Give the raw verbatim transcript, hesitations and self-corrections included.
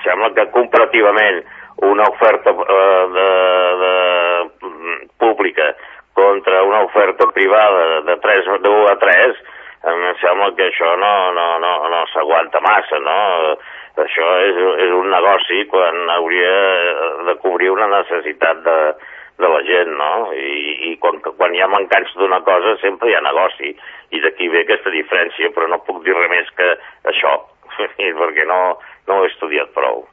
sembla que comparativament una oferta eh, de, de pública contra una oferta privada de tres de u a tres, em sembla que això no, no, no, no s'aguanta massa, no? Això és, és un negoci quan hauria de cobrir una necessitat de, de la gent, no? I, i quan, quan hi ha mancança d'una cosa sempre hi ha negoci, i d'aquí ve aquesta diferència, però no puc dir res més que això, perquè no, no ho he estudiat prou.